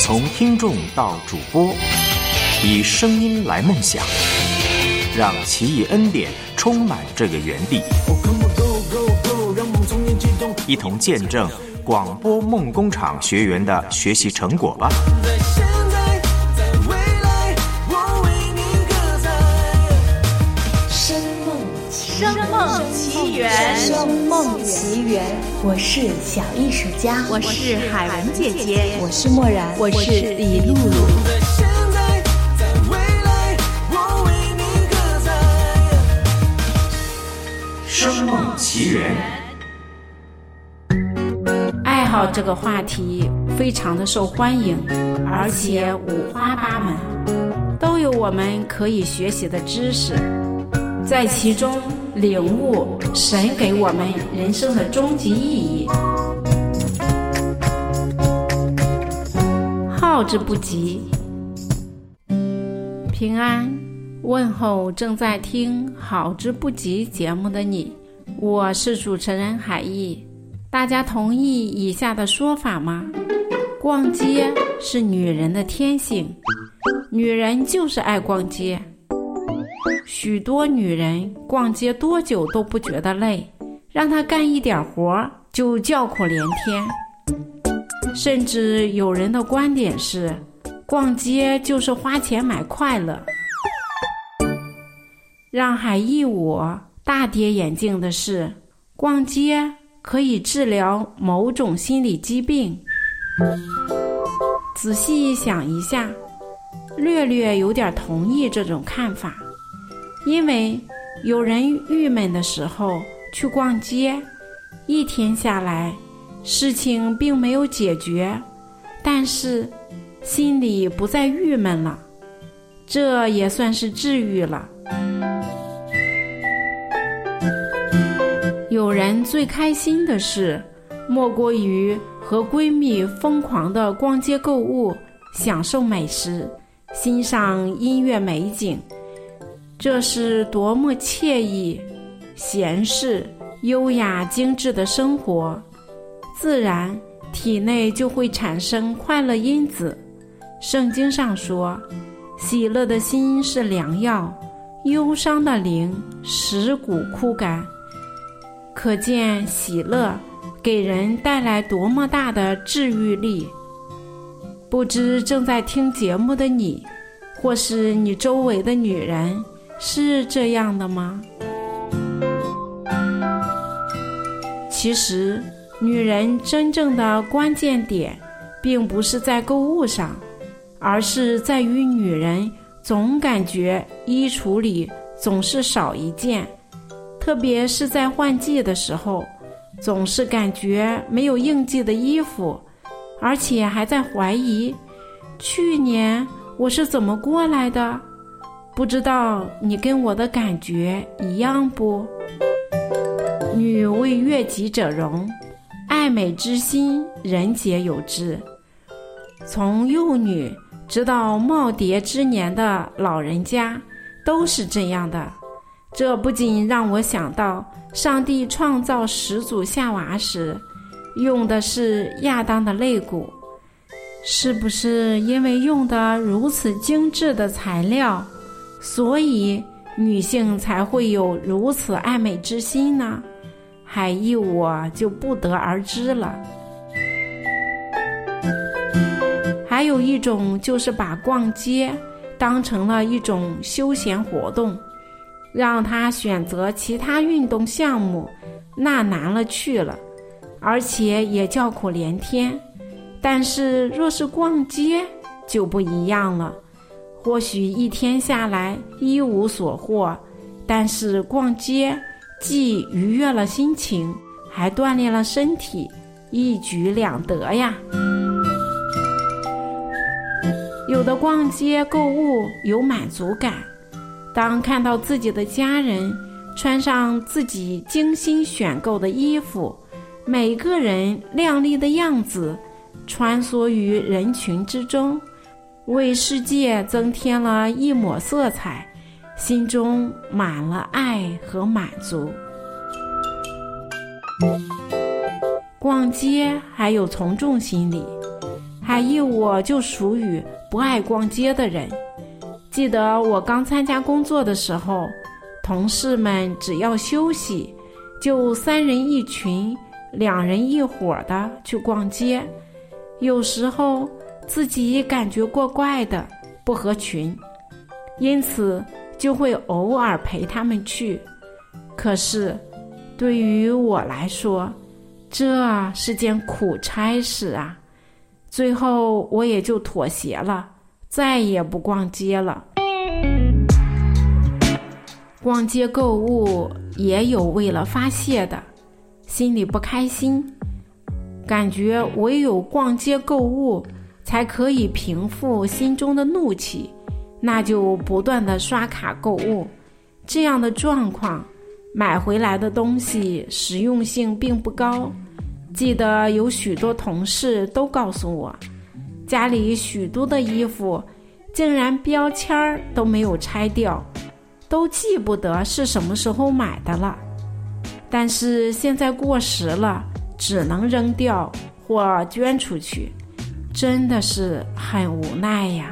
从听众到主播，以声音来梦想，让奇异恩典充满这个园地，一同见证广播梦工厂学员的学习成果吧。 声梦奇缘， 声梦奇缘。我是小艺术家， 我是海文姐姐， 我是默然， 我是李露露。 声梦奇缘。 爱好这个话题非常的受欢迎，而且五花八门，都有我们可以学习的知识，在其中领悟神给我们人生的终极意义。好之不及。平安，问候正在听好之不及节目的你，我是主持人海毅。大家同意以下的说法吗？逛街是女人的天性，女人就是爱逛街。许多女人逛街多久都不觉得累，让她干一点活就叫苦连天。甚至有人的观点是，逛街就是花钱买快乐。让海毅我大跌眼镜的是，逛街可以治疗某种心理疾病。仔细想一下，略有点同意这种看法。因为有人郁闷的时候去逛街，一天下来事情并没有解决，但是心里不再郁闷了，这也算是治愈了。有人最开心的事，莫过于和闺蜜疯狂地逛街购物，享受美食，欣赏音乐美景。这是多么惬意、闲适、优雅、精致的生活，自然体内就会产生快乐因子。圣经上说，喜乐的心是良药，忧伤的灵使骨枯干。可见喜乐给人带来多么大的治愈力。不知正在听节目的你，或是你周围的女人，是这样的吗？其实，女人真正的关键点，并不是在购物上，而是在于女人总感觉衣橱里总是少一件，特别是在换季的时候，总是感觉没有应季的衣服，而且还在怀疑，去年我是怎么过来的？不知道你跟我的感觉一样不？女为悦己者容，爱美之心人皆有之。从幼女直到耄耋之年的老人家都是这样的。这不仅让我想到上帝创造始祖夏娃时用的是亚当的肋骨，是不是因为用的如此精致的材料，所以女性才会有如此爱美之心呢？海毅我就不得而知了。还有一种就是把逛街当成了一种休闲活动，让他选择其他运动项目，那难了去了，而且也叫苦连天。但是若是逛街就不一样了，或许一天下来一无所获，但是逛街既愉悦了心情，还锻炼了身体，一举两得呀。有的逛街购物有满足感，当看到自己的家人穿上自己精心选购的衣服，每个人靓丽的样子，穿梭于人群之中，为世界增添了一抹色彩，心中满了爱和满足。逛街还有从众心理， 还以我就属于不爱逛街的人。记得我刚参加工作的时候，同事们只要休息，就3人一群，2人一伙的去逛街。有时候自己感觉怪怪的，不合群，因此就会偶尔陪他们去。可是对于我来说，这是件苦差事啊。最后我也就妥协了，再也不逛街了。逛街购物也有为了发泄的，心里不开心，感觉唯有逛街购物才可以平复心中的怒气，那就不断的刷卡购物。这样的状况，买回来的东西实用性并不高。记得有许多同事都告诉我，家里许多的衣服竟然标签都没有拆掉，都记不得是什么时候买的了。但是现在过时了，只能扔掉或捐出去，真的是很无奈呀。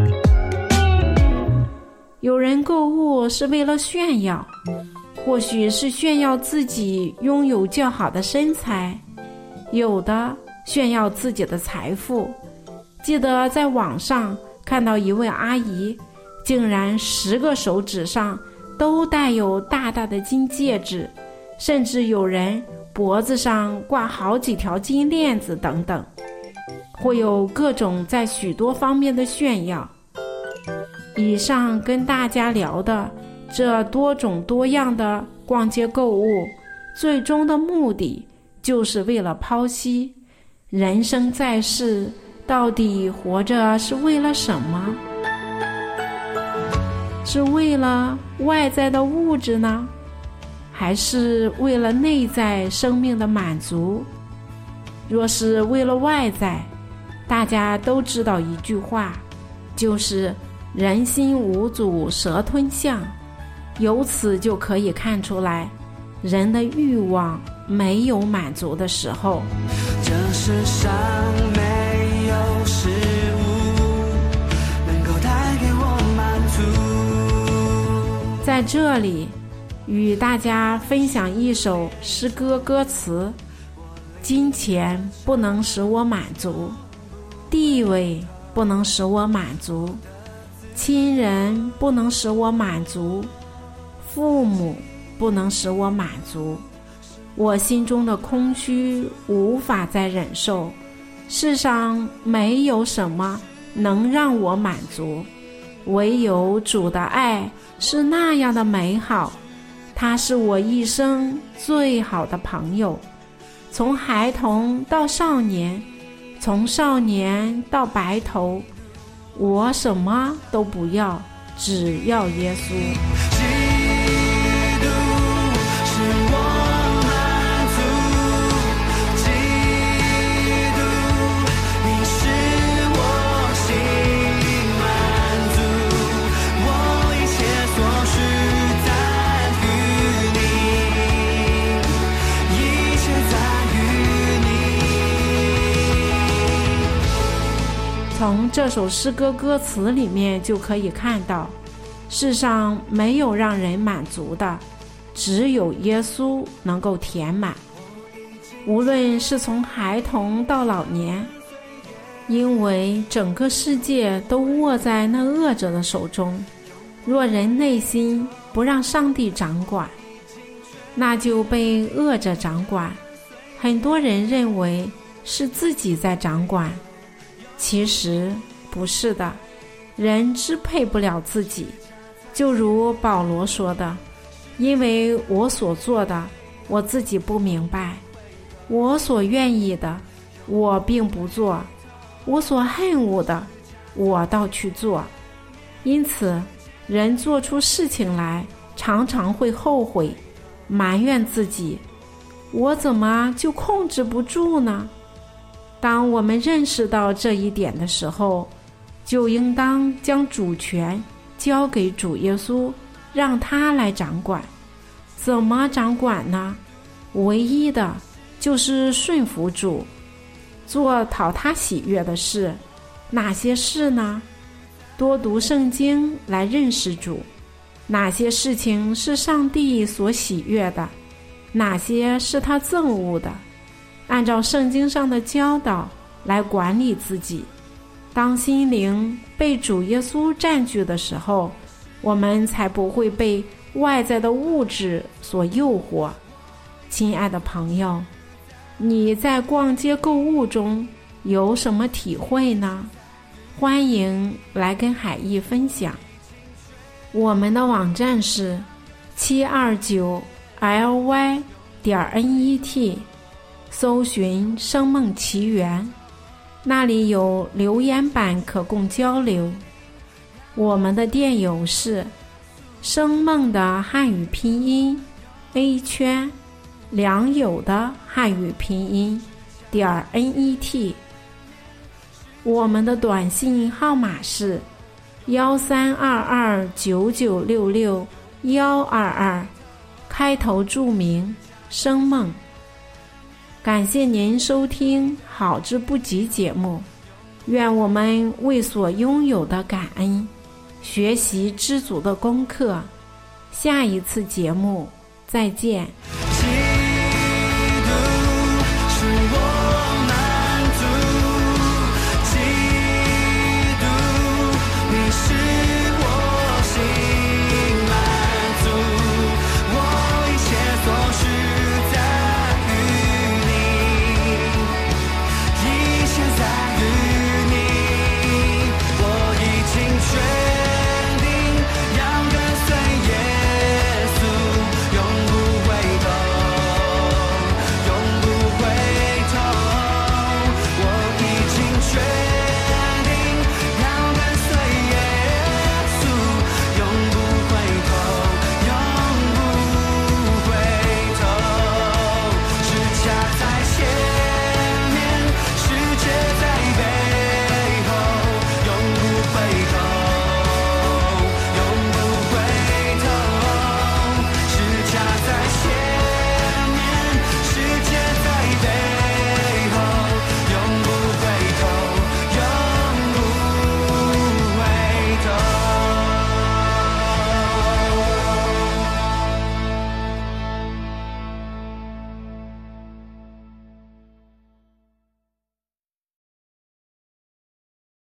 有人购物是为了炫耀，或许是炫耀自己拥有较好的身材，有的炫耀自己的财富。记得在网上看到一位阿姨，竟然10个手指上都带有大大的金戒指，甚至有人脖子上挂好几条金链子等等，会有各种在许多方面的炫耀。以上跟大家聊的这多种多样的逛街购物，最终的目的就是为了剖析人生在世，到底活着是为了什么？是为了外在的物质呢，还是为了内在生命的满足？若是为了外在，大家都知道一句话，就是人心无阻蛇吞象。由此就可以看出来，人的欲望没有满足的时候。 这世上没有事物能够带给我满足。 在这里与大家分享一首诗歌歌词：金钱不能使我满足，地位不能使我满足，亲人不能使我满足，父母不能使我满足。我心中的空虚无法再忍受，世上没有什么能让我满足，唯有主的爱是那样的美好，他是我一生最好的朋友。从孩童到少年，从少年到白头，我什么都不要，只要耶稣。从这首诗歌歌词里面就可以看到，世上没有让人满足的，只有耶稣能够填满。无论是从孩童到老年，因为整个世界都握在那恶者的手中，若人内心不让上帝掌管，那就被恶者掌管。很多人认为是自己在掌管，其实不是的，人支配不了自己。就如保罗说的，因为我所做的我自己不明白，我所愿意的我并不做，我所恨恶的我倒去做。因此人做出事情来常常会后悔，埋怨自己，我怎么就控制不住呢？当我们认识到这一点的时候，就应当将主权交给主耶稣，让他来掌管。怎么掌管呢？唯一的就是顺服主， 做讨他喜悦的事，哪些事呢？多读圣经来认识主。哪些事情是上帝所喜悦的？哪些是他憎恶的？按照圣经上的教导来管理自己。当心灵被主耶稣占据的时候，我们才不会被外在的物质所诱惑。亲爱的朋友，你在逛街购物中有什么体会呢？欢迎来跟海毅分享。我们的网站是729ly.net， 搜寻生梦奇缘，那里有留言板可供交流。我们的电邮是生梦的汉语拼音 A 圈良友的汉语拼音.net。 我们的短信号码是132299662122，开头注明生梦。感谢您收听好之不及节目，愿我们为所拥有的感恩，学习知足的功课。下一次节目再见。